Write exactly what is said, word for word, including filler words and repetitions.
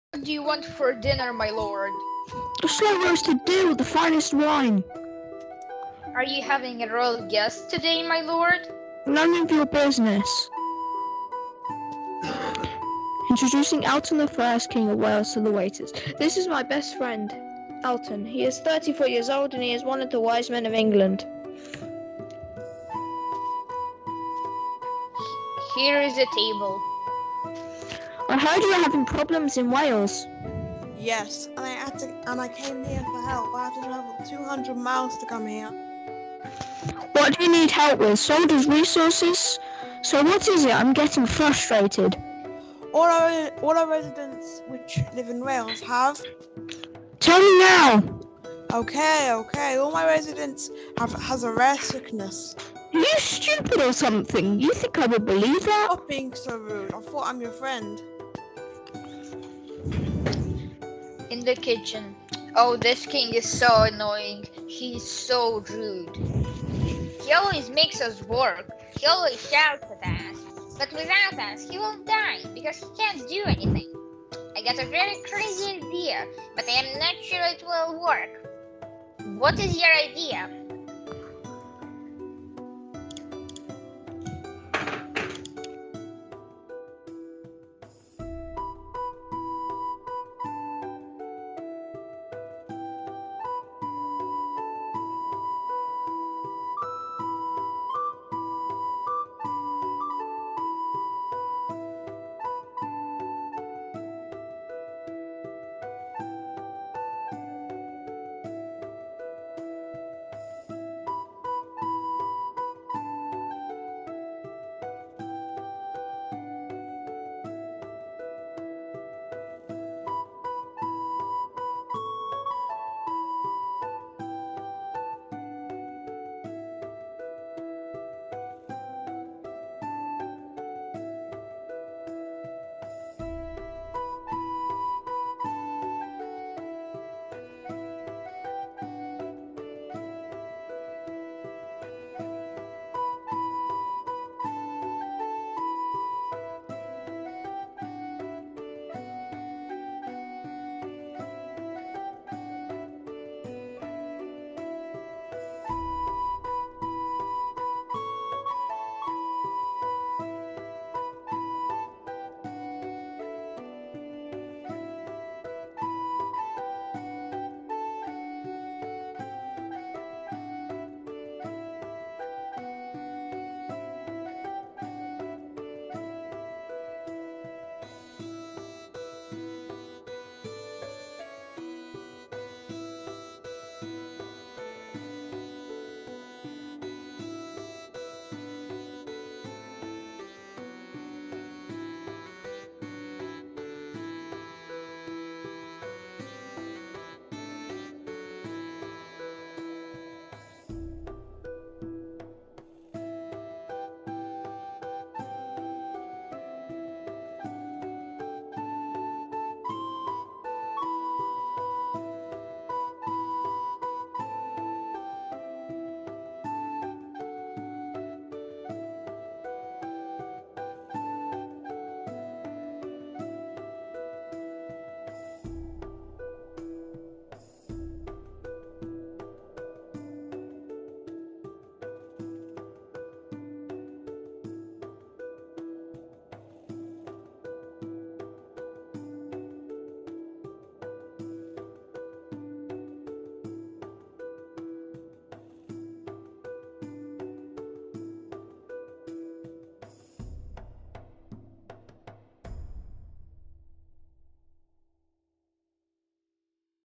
What do you want for dinner, my lord? A slow roasted deer with the finest wine. Are you having a royal guest today, my lord? None of your business. Introducing Alton the First, King of Wales, to the waiters. This is my best friend, Alton. He is thirty-four years old and he is one of the wise men of England. Here is a table. I heard you are having problems in Wales. Yes, and I had to, and I came here for help. I had to travel two hundred miles to come here. What do you need help with? Soldiers, resources? So what is it? I'm getting frustrated. All our all our residents which live in Wales have. Tell me now. Okay, okay. All my residents have has a rare sickness. Are you stupid or something? You think I would believe that? Stop being so rude. I thought I'm your friend. In the kitchen. Oh, this king is so annoying. He's so rude. He always makes us work. He always shouts at us. But without us, he will die because he can't do anything. I got a very crazy idea, but I am not sure it will work. What is your idea?